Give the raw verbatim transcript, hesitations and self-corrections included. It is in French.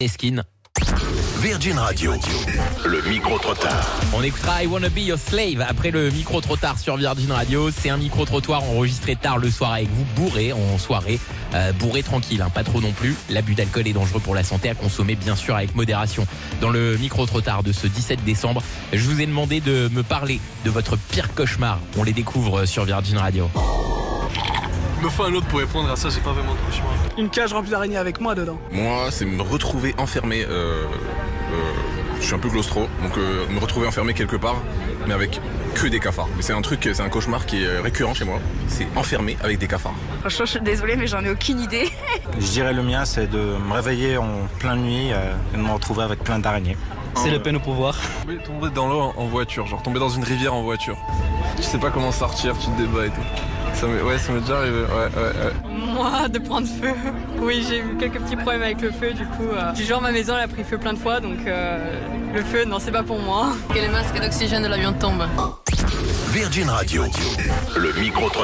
Esquine. Virgin Radio, le micro-trottoir. On écoutera I Wanna Be Your Slave après le micro-trottoir sur Virgin Radio. C'est un micro-trottoir enregistré tard le soir avec vous, bourré en soirée. Euh, bourré tranquille, hein, pas trop non plus. L'abus d'alcool est dangereux pour la santé, à consommer bien sûr avec modération. Dans le micro-trottoir de ce dix-sept décembre, je vous ai demandé de me parler de votre pire cauchemar. On les découvre sur Virgin Radio. Il me faut un autre pour répondre à ça, j'ai pas vraiment de cauchemar. Une cage remplie d'araignées avec moi dedans. Moi, c'est me retrouver enfermé. Euh, euh, je suis un peu claustro, donc euh, me retrouver enfermé quelque part, mais avec que des cafards. Mais c'est un truc, c'est un cauchemar qui est récurrent chez moi. C'est enfermé avec des cafards. Franchement, je suis désolée, mais j'en ai aucune idée. Je dirais le mien, c'est de me réveiller en pleine nuit euh, et de me retrouver avec plein d'araignées. C'est le peine au pouvoir. Tomber dans l'eau en voiture, genre tomber dans une rivière en voiture. Tu sais pas comment sortir, tu te débats et tout. Ça m'est, ouais, ça m'est déjà arrivé, ouais, ouais, ouais. Moi, de prendre feu. Oui, j'ai eu quelques petits problèmes avec le feu, du coup. Euh, du genre, ma maison, elle a pris feu plein de fois, donc euh, le feu, non, c'est pas pour moi. Que le masque d'oxygène de l'avion tombe. Virgin Radio, le micro-trottoir.